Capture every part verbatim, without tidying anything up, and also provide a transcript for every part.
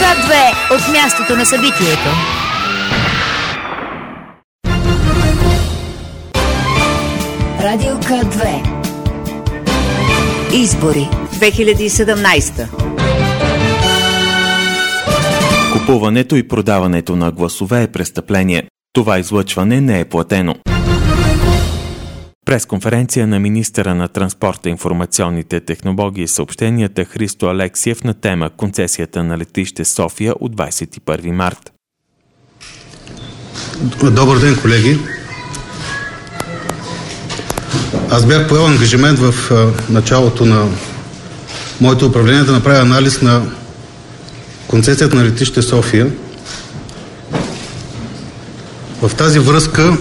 К две от мястото на събитието. Радио К две. Избори две хиляди и седемнадесета. Купуването и продаването на гласове е престъпление. Това излъчване не е платено. Пресконференция на министъра на транспорта, информационните технологии и съобщенията Христо Алексиев на тема концесията на летище София от двадесет и първи март. Добър ден, колеги! Аз бях поел ангажимент в началото на моето управление да направя анализ на концесията на летище София. В тази връзка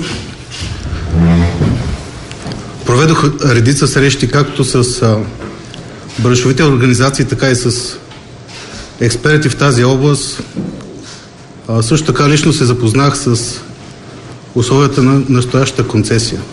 проведох редица срещи както с браншовите организации, така и с експерти в тази област. А, също така лично се запознах с условията на настоящата концесия.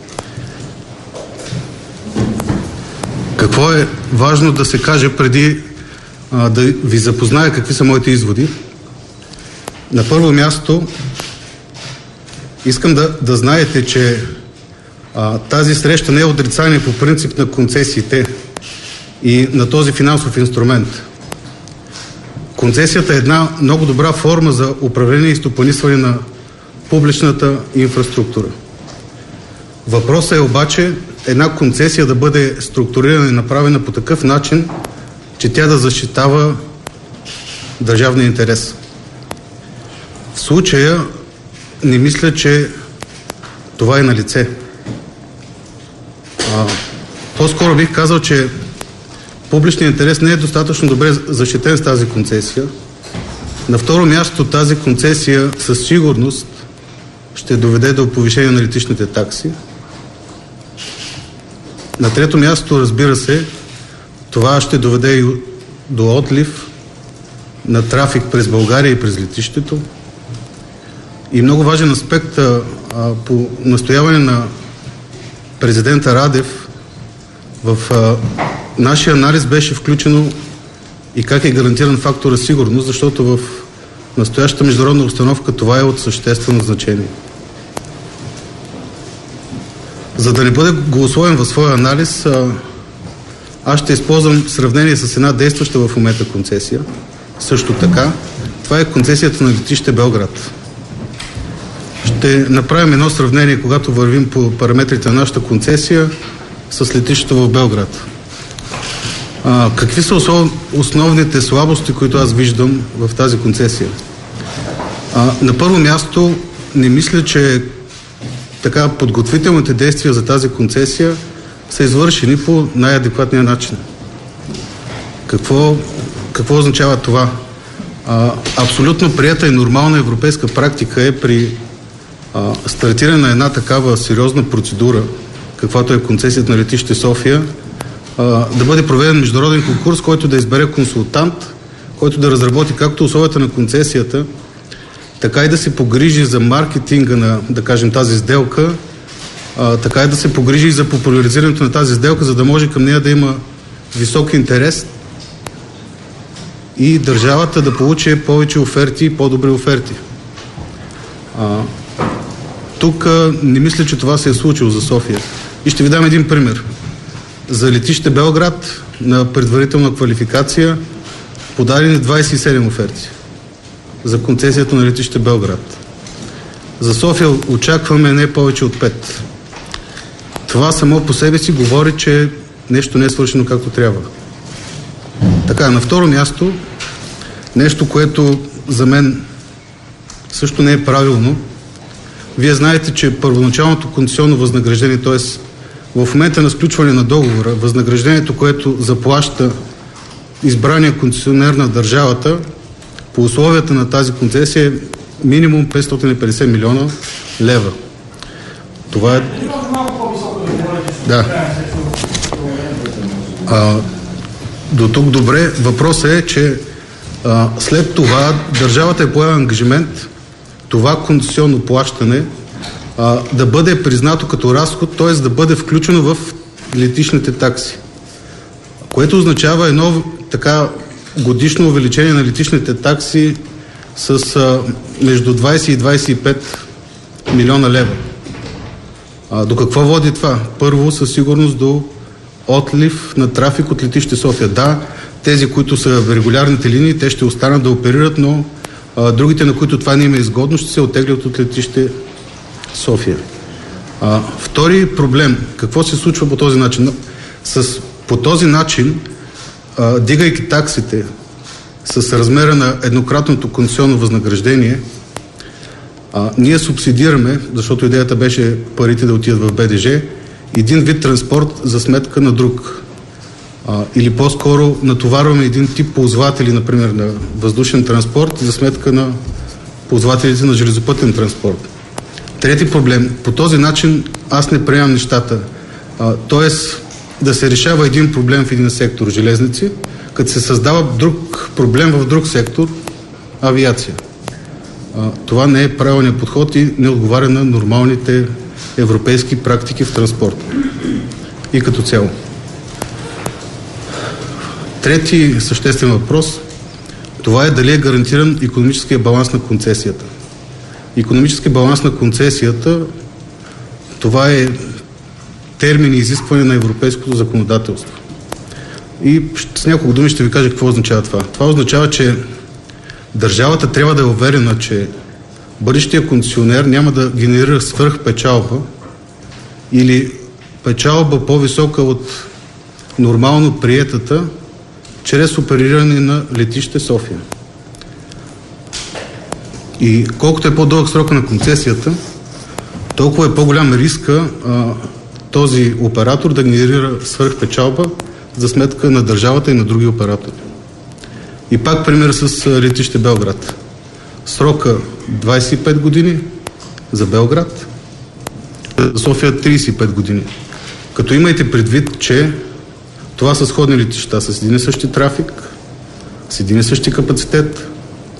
Какво е важно да се каже преди а, да ви запозная какви са моите изводи? На първо място искам да, да знаете, че а, тази среща не е отрицание по принцип на концесиите и на този финансов инструмент. Концесията е една много добра форма за управление и стопанисване на публичната инфраструктура. Въпросът е обаче една концесия да бъде структурирана и направена по такъв начин, че тя да защитава държавния интерес. В случая не мисля, че това е на лице. А, по-скоро бих казал, че публичният интерес не е достатъчно добре защитен с тази концесия. На второ място, тази концесия със сигурност ще доведе до повишение на летищните такси. На трето място, разбира се, това ще доведе и до отлив на трафик през България и през летището. И много важен аспект а, по настояване на президента Радев в а, нашия анализ беше включено и как е гарантиран фактора сигурност, защото в настоящата международна установка това е от съществено значение. За да не бъде голословен в своя анализ, аз ще използвам сравнение с една действаща в момента концесия. Също така, това е концесията на летище Белград. Ще направим едно сравнение, когато вървим по параметрите на нашата концесия с летището в Белград. А, какви са основ, основните слабости, които аз виждам в тази концесия? А, на първо място, не мисля, че така подготвителните действия за тази концесия са извършени по най-адекватния начин. Какво, какво означава това? А, абсолютно приета и нормална европейска практика е при а, стартиране на една такава сериозна процедура, каквато е концесията на летище София, а, да бъде проведен международен конкурс, който да избере консултант, който да разработи както условията на концесията, така и да се погрижи за маркетинга на, да кажем, тази сделка, а, така и да се погрижи и за популяризирането на тази сделка, за да може към нея да има висок интерес и държавата да получи повече оферти и по-добри оферти. А, тук а, не мисля, че това се е случило за София. И ще ви дам един пример. За летище Белград на предварителна квалификация подадени двадесет и седем оферти за концесията на летище Белград. За София очакваме не повече от пет. Това само по себе си говори, че нещо не е свършено както трябва. Така, на второ място, нещо, което за мен също не е правилно. Вие знаете, че първоначалното концесионно възнаграждение, т.е. в момента на сключване на договора, възнаграждението, което заплаща избрания концесионер на държавата, по условията на тази концесия е минимум петстотин и петдесет милиона лева. Това е... Да. А, до тук добре. Въпросът е, че а, след това държавата е поела ангажимент това концесионно плащане а, да бъде признато като разход, т.е. да бъде включено в летищните такси. Което означава едно така годишно увеличение на летищните такси с а, между двайсет и двайсет и пет милиона лева. А, до какво води това? Първо, със сигурност до отлив на трафик от летище София. Да, тези, които са в регулярните линии, те ще останат да оперират, но а, другите, на които това не им е изгодно, ще се оттеглят от летище София. А, втори проблем. Какво се случва по този начин? С, по този начин, а, дигайки таксите с размера на еднократното концесионно възнаграждение, а, ние субсидираме, защото идеята беше парите да отидат в БДЖ, един вид транспорт за сметка на друг. А, или по-скоро натоварваме един тип ползватели, например, на въздушен транспорт за сметка на ползвателите на железопътен транспорт. Трети проблем. По този начин аз не приемам нещата. А, тоест да се решава един проблем в един сектор железници, като се създава друг проблем в друг сектор авиация. А, това не е правилният подход и не отговаря на нормалните европейски практики в транспорта. И като цяло. Трети съществен въпрос, това е дали е гарантиран икономическия баланс на концесията. Икономически баланс на концесията, това е термин и изискване на европейското законодателство. И с няколко думи ще ви кажа какво означава това. Това означава, че държавата трябва да е уверена, че бъдещия концесионер няма да генерира свръхпечалба или печалба по-висока от нормално приетата чрез опериране на летище София. И колкото е по-дълъг срока на концесията, толкова е по-голям риска а, този оператор да генерира свръхпечалба за сметка на държавата и на други оператори. И пак пример с летище Белград. Срока двайсет и пет години за Белград, за София трийсет и пет години. Като имайте предвид, че това са сходни летища с един и същи трафик, с един и същи капацитет.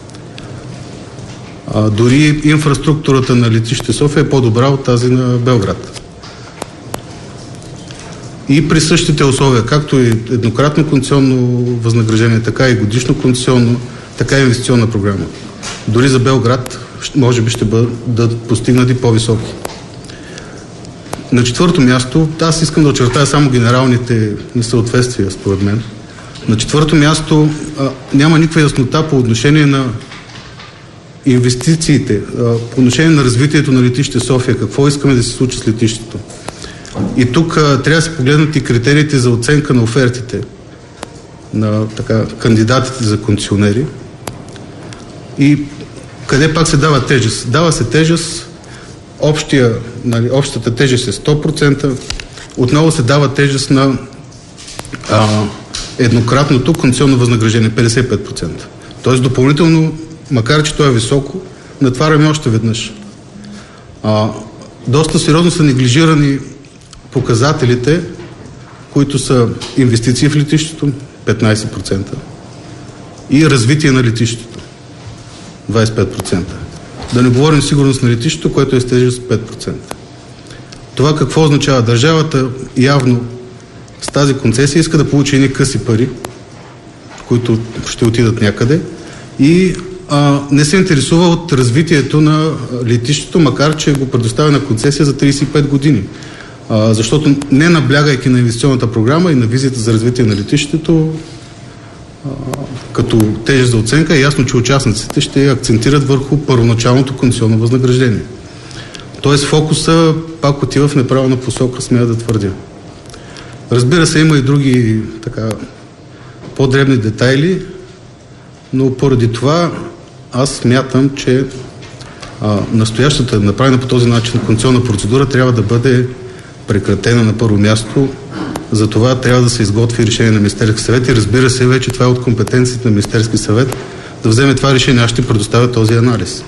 А, дори инфраструктурата на летище София е по-добра от тази на Белград. И при същите условия, както и еднократно концесионно възнаграждение, така и годишно концесионно, така и инвестиционна програма. Дори за Белград може би ще бъдат постигнати по-високи. На четвърто място, аз искам да очертая само генералните несъответствия, според мен. На четвърто място а, няма никаква яснота по отношение на инвестициите, а, по отношение на развитието на летище София, какво искаме да се случи с летището. И тук а, трябва да се погледнат и критериите за оценка на офертите на така, кандидатите за концесионери. И къде пак се дава тежест? Дава се тежест, общия, нали, общата тежест е сто процента, отново се дава тежест на а, еднократното концесионно възнаграждение петдесет и пет процента. Тоест допълнително, макар че то е високо, натваряме още веднъж. А, доста сериозно са неглижирани показателите, които са инвестиции в летището петнайсет процента и развитие на летището двайсет и пет процента. Да не говорим сигурност на летището, което е с тежест пет процента. Това какво означава? Държавата явно с тази концесия иска да получи едни къси пари, които ще отидат някъде и а, не се интересува от развитието на летището, макар че го предоставя на концесия за трийсет и пет години. А, защото не наблягайки на инвестиционната програма и на визията за развитие на летището, а, като тежест за оценка, е ясно, че участниците ще акцентират върху първоначалното концесионно възнаграждение. Тоест фокуса пак отива в неправилна посока, смея да твърдя. Разбира се, има и други така по-дребни детайли, но поради това аз смятам, че а, настоящата, направена по този начин концесионна процедура трябва да бъде прекратена на първо място. За това трябва да се изготви решение на Министерски съвет и разбира се, вече това е от компетенциите на Министерски съвет да вземе това решение. Аз ще предоставя този анализ.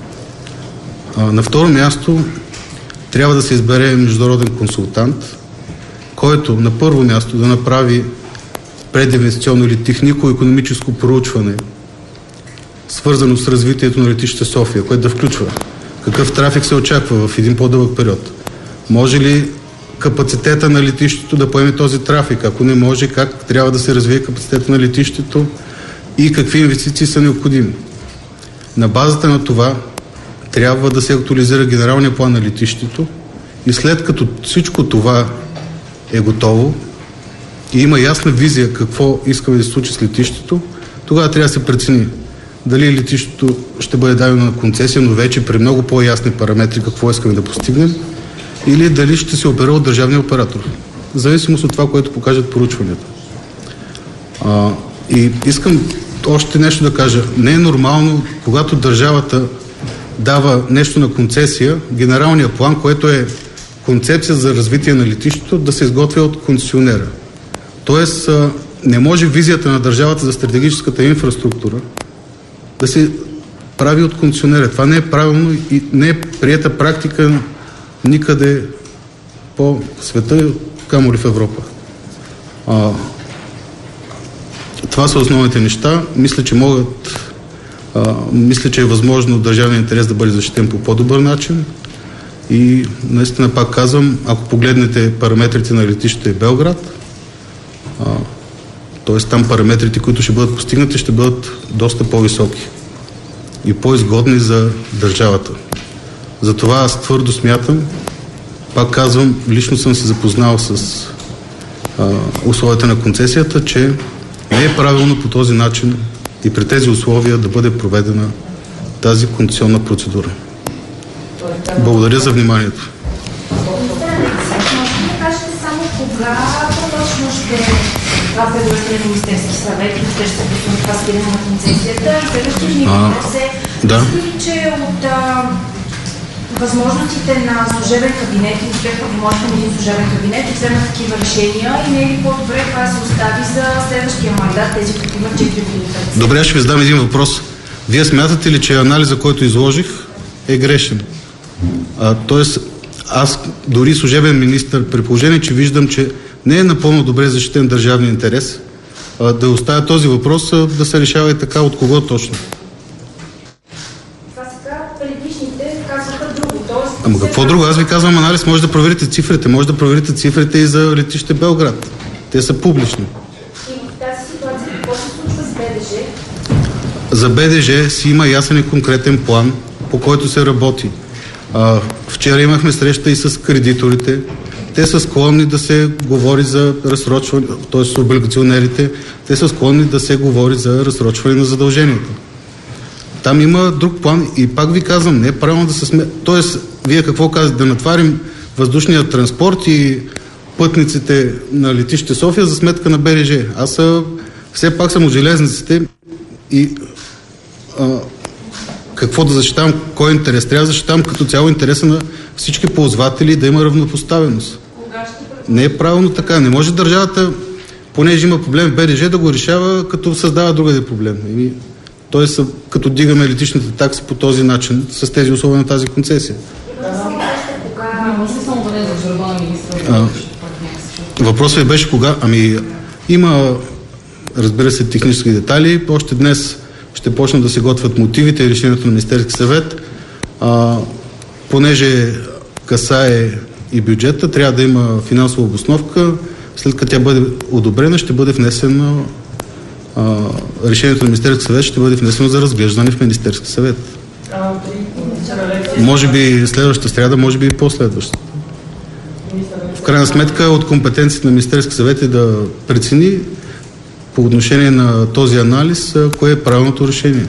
А, на второ място трябва да се избере международен консултант, който на първо място да направи прединвестиционно или технико-икономическо проучване, свързано с развитието на летище София, което да включва какъв трафик се очаква в един по-дълъг период. Може ли капацитета на летището да поеме този трафик? Ако не може, как трябва да се развие капацитета на летището? и какви инвестиции са необходими. На базата на това трябва да се актуализира генералния план на летището и след като всичко това е готово и има ясна визия какво искаме да се случи с летището, тогава трябва да се прецени дали летището ще бъде дадено на концесия, но вече при много по-ясни параметри какво искаме да постигнем, или дали ще се оперира от държавния оператор. В зависимост от това, което покажат поручванията. А, и искам още нещо да кажа. Не е нормално, когато държавата дава нещо на концесия, генералния план, което е концепция за развитие на летището, да се изготвя от концесионера. Тоест, не може визията на държавата за стратегическата инфраструктура да се прави от концесионера. Това не е правилно и не е приета практика никъде по света, камо ли в Европа. А, това са основните неща. Мисля, че могат а, мисля, че е възможно държавния интерес да бъде защитен по по-добър начин и наистина пак казвам, ако погледнете параметрите на летището Белград, т.е. там параметрите, които ще бъдат постигнати, ще бъдат доста по-високи и по-изгодни за държавата. Затова аз твърдо смятам, пак казвам, лично съм се запознал с а, условията на концесията, че не е правилно по този начин и при тези условия да бъде проведена тази концесионна процедура. Благодаря за вниманието. Това предложение на Министерски съвет, ще се пусне това спиране на концесията. Следващия ни въпрос е, да. Мисли, че от а, възможностите на служебен кабинет и успех правомощите на един служебен кабинет и вземат такива решения и не е ли по-добре това да се остави за следващия мандат, тези, които имат четири години? Добре, ще ви задам един въпрос. Вие смятате ли, че анализа, който изложих, е грешен? А, тоест, аз дори служебен министър, при положение, че виждам, че не е напълно добре защитен държавния интерес, а, да оставя този въпрос, а, да се решава и така от кого точно. Това сега предишните казаха друго. Тоест, Ама какво друго? Аз ви казвам анализ, може да проверите цифрите, може да проверите цифрите и за летище Белград. Те са публични. И в тази ситуация какво се случва с БДЖ? За БДЖ си има ясен и конкретен план, по който се работи. А, вчера имахме среща и с кредиторите. Те са склонни да се говори за разсрочване, т.е. с облигационерите, те са склонни да се говори за разсрочване на задълженията. Там има друг план и пак ви казвам, не е правилно да се сме... Тоест, вие какво казвате? Да натварим въздушния транспорт и пътниците на летище София за сметка на БДЖ. Аз а, все пак съм от железниците и а, какво да защитавам, кой интерес? Трябва да защитавам като цяло интереса на всички ползватели да има равнопоставеност. Не е правилно така. Не може държавата, понеже има проблем в БДЖ, да го решава, като създава другаде проблем. Тоест, като дигаме летищните такси по този начин, с тези условия на тази концесия. А, въпросът ви беше кога? Ами, има, разбира се, технически детайли. Още днес ще почнат да се готвят мотивите и решението на Министерски съвет. А, понеже касае и бюджета, трябва да има финансова обосновка. След като тя бъде одобрена, ще бъде внесено а, решението на Министерски съвет, ще бъде внесено за разглеждане в Министерски съвет. Може би следващата сряда, може би и последващата. В крайна сметка от компетенцията на Министерски съвет е да прецени по отношение на този анализ, кое е правилното решение.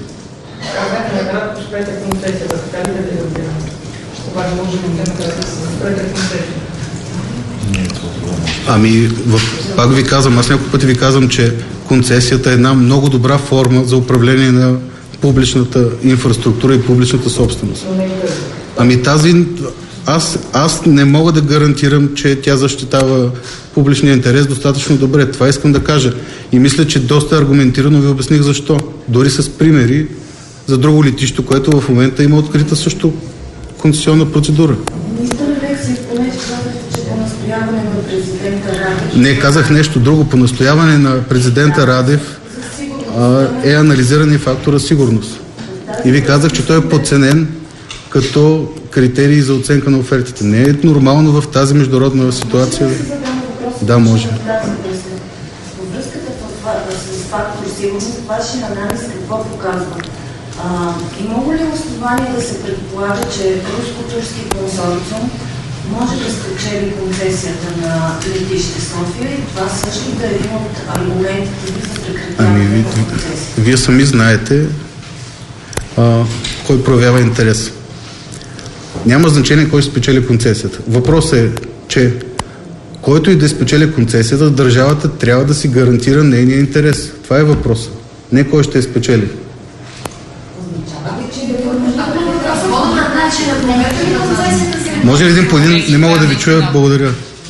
Ами, в, пак ви казвам, аз няколко пъти ви казвам, че концесията е една много добра форма за управление на публичната инфраструктура и публичната собственост. Ами тази, аз, аз не мога да гарантирам, че тя защитава публичния интерес достатъчно добре. Това искам да кажа. И мисля, че доста аргументирано ви обясних защо. Дори с примери за друго летище, което в момента има открита също концесионна процедура. Министър Алексиев, понеже казахте, че по настояване на президента Радев... Не, казах нещо друго. По настояване на президента Радев а, е анализиран и фактора сигурност. И ви казах, че той е подценен като критерии за оценка на офертите. Не е нормално в тази международна ситуация. Да, може. Връзката с фактор сигурност, вашия анализ какво показва? А, имало ли основание да се предполага, че руско-турски консорциум може да спечели концесията на летище София и това също да е един от аргументите ви за прекратяване ами, на концесията? Вие сами знаете а, кой проявява интерес. Няма значение кой ще спечели концесията. Въпросът е, че който и да спечели концесията, държавата трябва да си гарантира нейния интерес. Това е въпросът. Не кой ще я спечели. Може ли един по един? Не мога да ви чуя. Благодаря.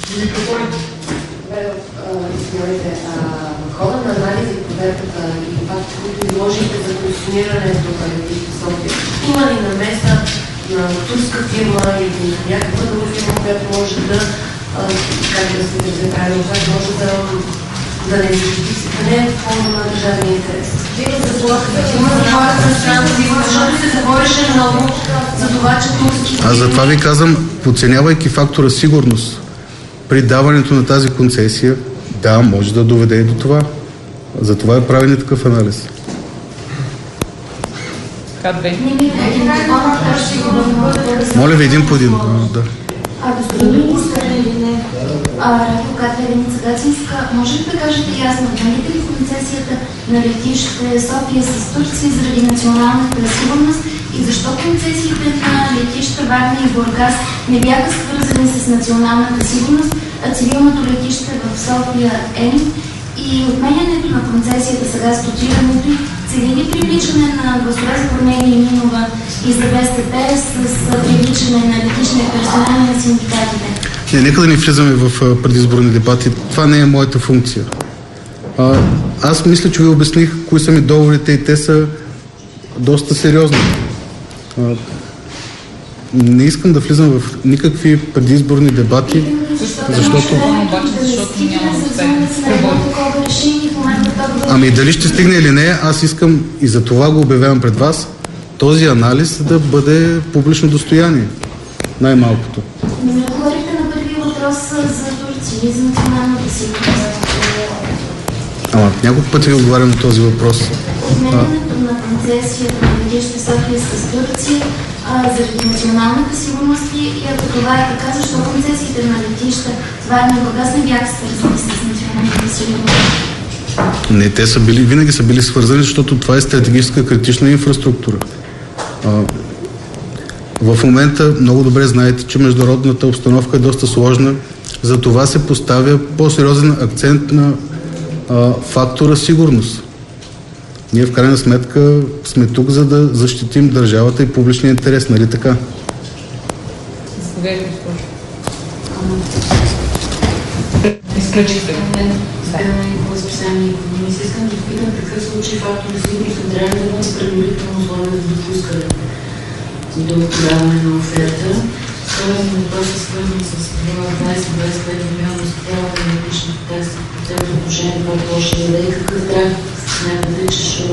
В хода на анализ и проверката и факти, които изложите за консумирането на летище София, има ли намеса на турска фирма или някаква друга фирма, която може да, как да се държи правилно, как може да, да не да не е в фонда на държавния интерес? Вие заплахате, че има заплахата на страната, защото се говореше много за това, че турски... Аз затова ви казвам, подценявайки фактора сигурност при даването на тази концесия, да, може да доведе и до това. Затова е правен и такъв анализ. Моля ви един по един. Да. А, господин министър, Радио Катя Деница Гацинска, може ли да кажете ясно, дадете ли концесията на летище София с Турция заради националната сигурност и защо концесиите на летища Варна и Бургас не бяха свързани с националната сигурност, а цивилното летище в София Н и отменянето на концесията сега с дотирането цели ли привличане на гласове за Корнелия Нинова и за БСП с привличане на летищния персонал на синдикатите? Не, нека да не влизаме в предизборни дебати. Това не е моята функция. А, аз мисля, че ви обясних кои са ми договорите и те са доста сериозни. А, не искам да влизам в никакви предизборни дебати, защото... Ами дали ще стигне или не, аз искам и за това го обявявам пред вас, този анализ да бъде публично достояние. Най-малкото. Не говорите на първи въпрос за Турция и за националната сигурност. Ама няколко пъти ви отговарям на този въпрос. Отменянето на концесията на летище София с Турция а, заради националната сигурност и ако това е така, защо концесиите на летища Варна и Бургас не бяха свързани с националната сигурност? Не, те са били, винаги са били свързани, защото това е стратегическа критична инфраструктура. А, в момента много добре знаете, че международната обстановка е доста сложна, за това се поставя по-сериозен акцент на а, фактора сигурност. Ние в крайна сметка сме тук, за да защитим държавата и публичния интерес, нали така? Изключихте. Разписание икономист. Искам да питам какъв случай фактор на сигурност не трябва да бъде предварително условие за допускане до подаване на оферта. Вторият ми въпрос е свързан с двайсет до двайсет и пет милиона изплатяване на личните такси по тези отношения, което още даде и какъв трафик смятате, че ще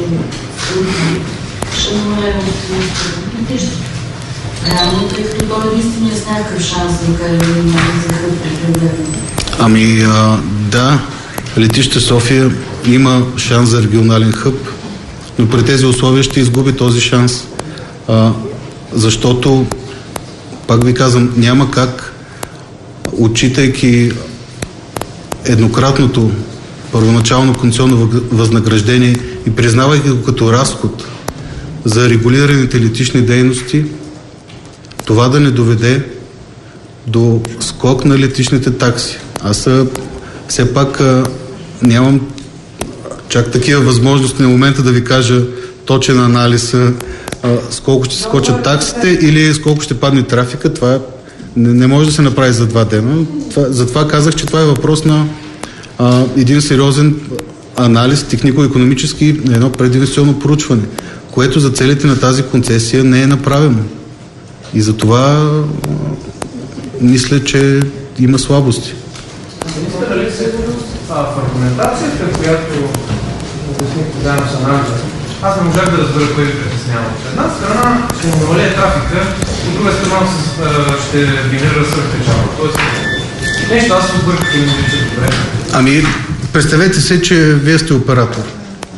намалее от летището. Реално, тъй като то единствено е с някакъв шанс да каже да има за хъб прекратяване. Ами а, да, летище София има шанс за регионален хъб, но при тези условия ще изгуби този шанс, а, защото, пак ви казвам, няма как, отчитайки еднократното първоначално концесионно възнаграждение и признавайки го като разход за регулираните летищни дейности, това да не доведе до скок на летищните такси. Аз все пак а, нямам чак такива възможности на момента да ви кажа точен анализ а, с колко ще скочат таксите или с колко ще падне трафика. Това не, не може да се направи за два дена. Това, затова казах, че това е въпрос на а, един сериозен анализ, технико-икономически, на едно прединвестиционно проучване, което за целите на тази концесия не е направено. И затова а, мисля, че има слабости. Министър Алексей, в аргументацията, която обяснихте заедно с анализа, аз не можах да разбера кое ви притеснява. От една страна ще му намалее трафика, от друга страна ще генерира свръхпечалба. Тоест, нещо аз се обърках и не вижда добре. Ами, представете се, че вие сте оператор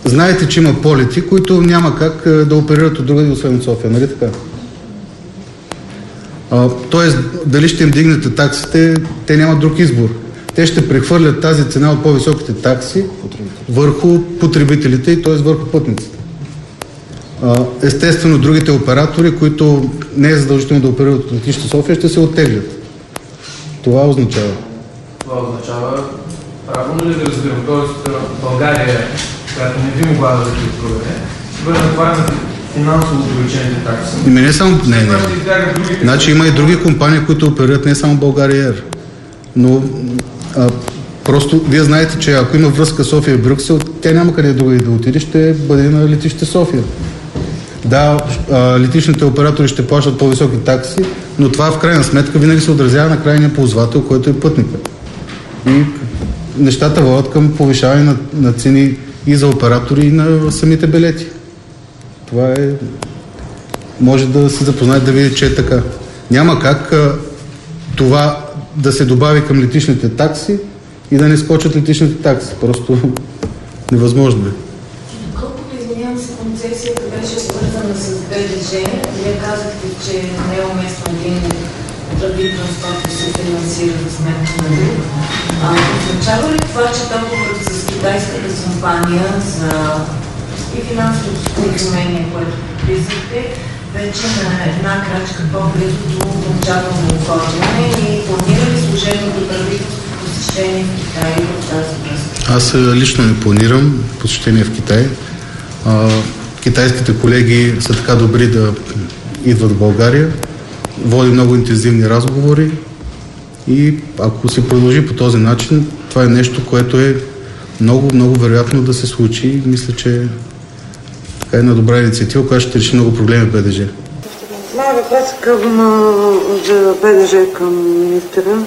знаете, че има полети, които няма как да оперират от другаде, освен от София, нали така? А, тоест, дали ще им дигнете таксите, те нямат друг избор. Те ще прехвърлят тази цена от по-високите такси върху потребителите и т.е. върху пътниците. А, естествено, другите оператори, които не е задължително да оперират от летище София, ще се оттеглят. Това означава. Това означава, правилно ли да разбирам, т.е. България, която не би могла да ги проведе, ще бъде натварена финансово увеличените такси. И не само... Не, не. Значи има и други компании, които оперират, не само България Air. Но а, просто вие знаете, че ако има връзка София и Брюксел, тя няма къде друга да отиде, ще бъде на летище София. Да, а, летищните оператори ще плащат по-високи такси, но това в крайна сметка винаги се отразява на крайния ползвател, който е пътника. И нещата водят към повишаване на, на цени и за оператори, и на самите билети. Това е... Може да се запознаете, да видите, че е така. Няма как а, това да се добави към летищните такси и да не скочат летищните такси. Просто невъзможно е. Колкото извинявам се, концесията беше свързана с БДЖ. Вие казахте, че не е уместно един вид транспорт да се финансира за сметка на друг. Означава ли това, че договорът с китайската компания за и финансовото споразумение, което подписахте, вече на една крачка по-близо до окончателно оформяне и планира ли служебното правителство посещение в Китай в тази връзка? Аз лично не планирам посещение в Китай. А, китайските колеги са така добри да идват в България. Води много интензивни разговори и ако се продължи по този начин, това е нещо, което е много, много вероятно да се случи. Мисля, че така е една добра инициатива, която ще реши много проблеми в БДЖ. Моя въпрос е към, за БДЖ към министъра.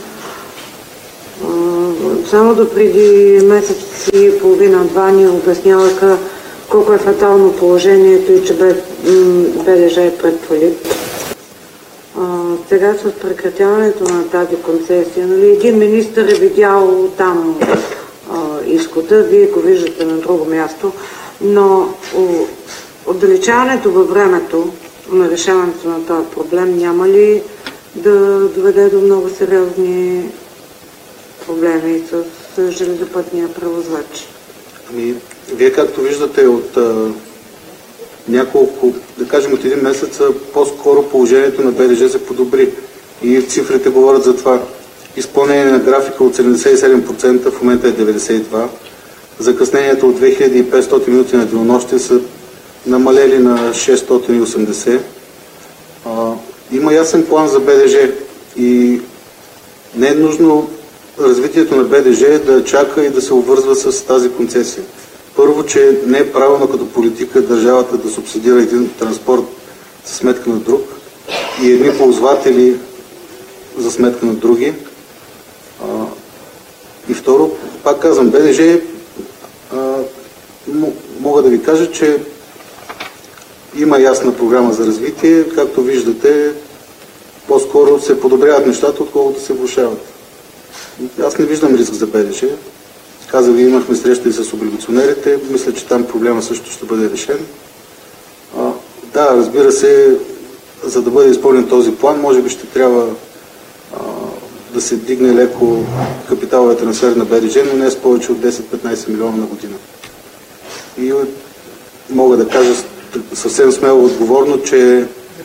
Само до преди месец и половина-два ни обясняваха колко е фатално положението и че БДЖ е пред фалит. Сега с прекратяването на тази концесия, нали, един министър е видял там а, изхода, вие го виждате на друго място, но отдалечаването във времето на решаването на този проблем няма ли да доведе до много сериозни проблеми с железопътния превозвач? Ами, вие както виждате от а, няколко, да кажем от един месец, по-скоро положението на БДЖ се подобри и цифрите говорят за това. Изпълнение на графика от седемдесет и седем процента, в момента е деветдесет и два процента. Закъсненията от две хиляди и петстотин минути на денонощие са намалели на шестстотин и осемдесет. А, има ясен план за БДЖ и не е нужно развитието на БДЖ да чака и да се обвързва с тази концесия. Първо, че не е правилно като политика държавата да субсидира един транспорт за сметка на друг и едни ползватели за сметка на други. А, и второ, пак казвам, БДЖ а, мога да ви кажа, че има ясна програма за развитие. Както виждате, по-скоро се подобряват нещата, отколкото се влошават. Аз не виждам риск за БДЖ. Казах ви, имахме среща и с облигационерите. Мисля, че там проблема също ще бъде решен. А, да, разбира се, за да бъде изпълнен този план, може би ще трябва а, да се дигне леко капиталовия трансфер на БДЖ, но не с повече от десет-петнайсет милиона на година. И мога да кажа съвсем смело отговорно, че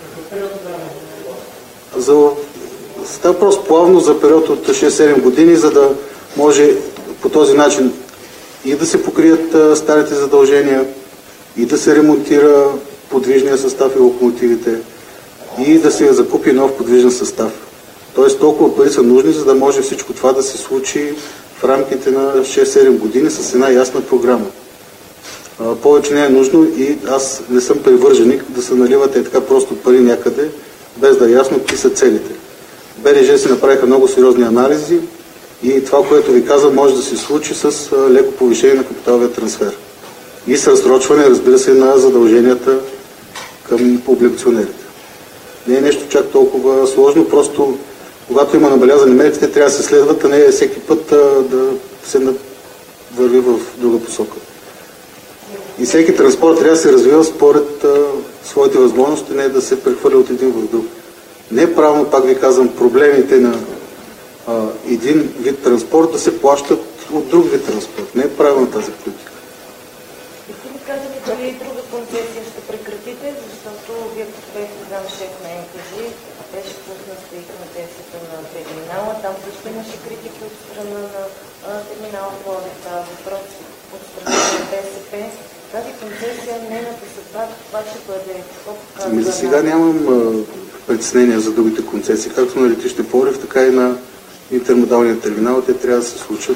за... става просто плавно за период от шест-седем години, за да може по този начин и да се покрият а, старите задължения, и да се ремонтира подвижния състав и локомотивите, и да се закупи нов подвижен състав. Тоест толкова пари са нужни, за да може всичко това да се случи в рамките на шест-седем години с една ясна програма. А, повече не е нужно и аз не съм привърженик да се наливат е така просто пари някъде, без да е ясно какви са целите. БДЖ си направиха много сериозни анализи и това, което ви казвам, може да се случи с леко повишение на капиталовия трансфер. И с разсрочване, разбира се, на задълженията към облигационерите. Не е нещо чак толкова сложно, просто когато има набелязани мерки, те трябва да се следват, а не всеки път а, да се върви в друга посока. И всеки транспорт трябва да се развива според а, своите възможности, не да се прехвърля от един в друг. Не е правилно, пак ви казвам, проблемите на а, един вид транспорт да се плащат от друг вид транспорт. Не е правилно тази политика. Бихте ли казали, дали друга концесия ще прекратите, защото вие бяхте зам шеф на Ен Ка Джи, беше пусната и концесията на терминала, там също имаше критика от страна на терминала Пловдив, въпрос от страна на Бе Ес Пе. Тази концесия не е написана, това ще бъде какво Ами за сега нямам а, притеснения за другите концесии, както на летище Пловдив, така и на интермодалния терминал. Те трябва да се случат.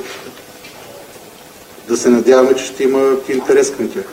Да се надяваме, че ще има интерес към тях.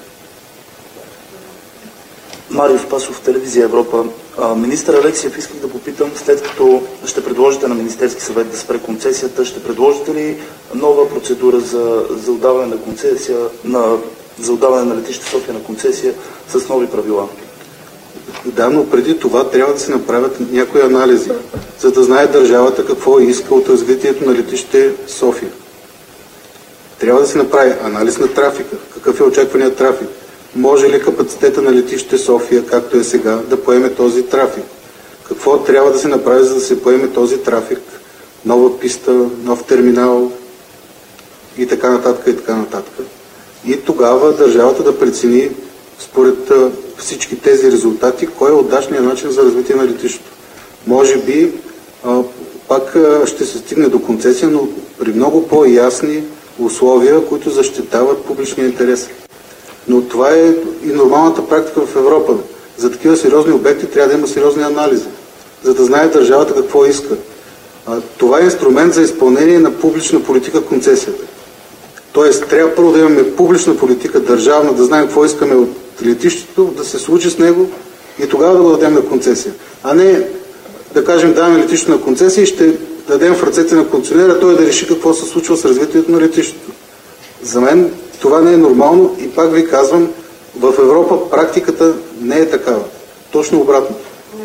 Марио Спасов, телевизия Европа. А, министър Алексиев, исках да попитам, след като ще предложите на Министерски съвет да спре концесията, ще предложите ли нова процедура за, за отдаване на концесия, на, за отдаване на летище София на концесия с нови правила? Да, но преди това трябва да се направят някои анализи, за да знае държавата какво иска от развитието на летище София. Трябва да се направи анализ на трафика. Какъв е очакваният трафик? Може ли капацитета на летище София, както е сега, да поеме този трафик? Какво трябва да се направи, за да се поеме този трафик? Нова писта, нов терминал и така нататък и така нататък. И тогава държавата да прецени според всички тези резултати, кой е удачният начин за развитие на летището. Може би а, пак а, ще се стигне до концесия, но при много по-ясни условия, които защитават публичния интерес. Но това е и нормалната практика в Европа. За такива сериозни обекти трябва да има сериозни анализи, за да знае държавата какво иска. А, това е инструмент за изпълнение на публична политика концесията. Тоест, трябва първо да имаме публична политика, държавна, да знаем какво искаме от летището, да се случи с него и тогава да го дадем на концесия. А не да кажем, даваме летището на концесия и ще дадем в ръцете на концесионера, той да реши какво се случва с развитието на летището. За мен това не е нормално и пак ви казвам, в Европа практиката не е такава. Точно обратно.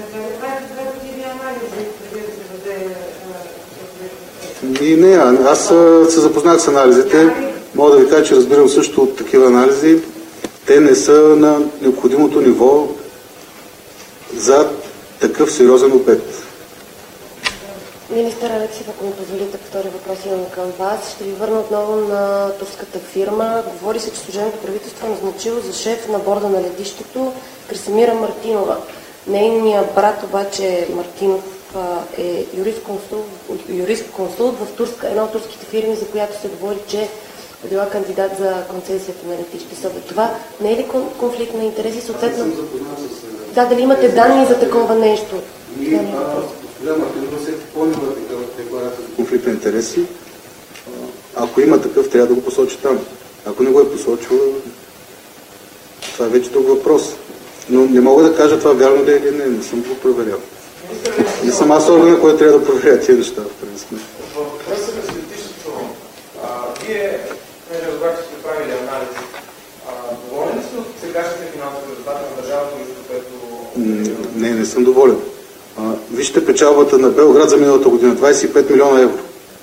И не, аз се запознах с анализите. Мога да ви кажа, че разбирам също от такива анализи. Те не са на необходимото ниво за такъв сериозен обект. Министър Алексиев, ако ми позволите, втори въпрос имам към вас. Ще ви върна отново на турската фирма. Говори се, че служебното правителство е назначило за шеф на борда на летището Красимира Мартинова. Нейният брат обаче Мартинов е юрист-консулт, юрист-консулт в турска, една от турските фирми, за която се говори, че е била кандидат за концесията на летище София. Това не е ли конфликт на интереси? Съответно... Да, дали имате данни за такова нещо? Госпожа Мартинова се е попълнила декларация за конфликт на интереси. Ако има такъв, трябва да го посочи там. Ако не го е посочила, това е вече друг въпрос. Но не мога да кажа това вярно ли е или не, не съм го проверял. Не съм аз органа, който трябва да проверя тези неща, в крайна сметка. Въпросът с летището, вие, не разбрах, че сте правили анализ. Доволен ли сте от сегашните финансови резултати на държавата, което... Не, не съм доволен. А, вижте печалбата на Белград за миналата година, двадесет и пет милиона евро.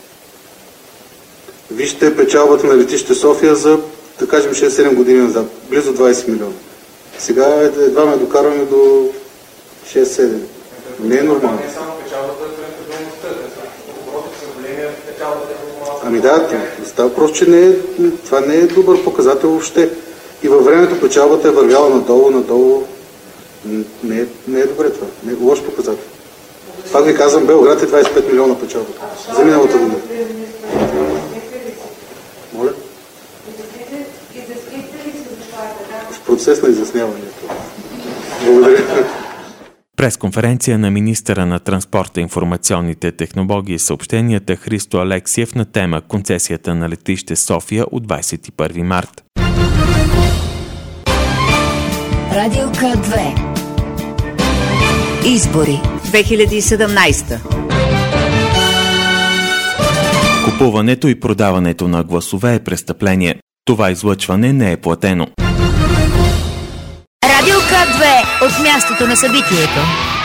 Вижте печалбата на летище София за, да кажем, шест-седем години назад, близо двадесет милиона. Сега едва ме докарваме до шест-седем. Не е нормално. Не само печалбата, а и рентабилността. Оборотите са големи, печалбата е много малка. Ами да, става просто, че не е, това не е добър показател въобще. И във времето печалбата е вървяла надолу, надолу. Не е, не е добре това. Не е лош показател. Пак ви казвам, Белград е двадесет и пет милиона печалбата. За миналата година. Моля? В процес на изясняването. Благодаря. Пресконференция на министъра на транспорта, информационните технологии и съобщенията Христо Алексиев на тема концесията на летище София от двадесет и първи март. Радио К две. Избори две хиляди и седемнадесета. Купуването и продаването на гласове е престъпление. Това излъчване не е платено. Радио К две от мястото на събитието.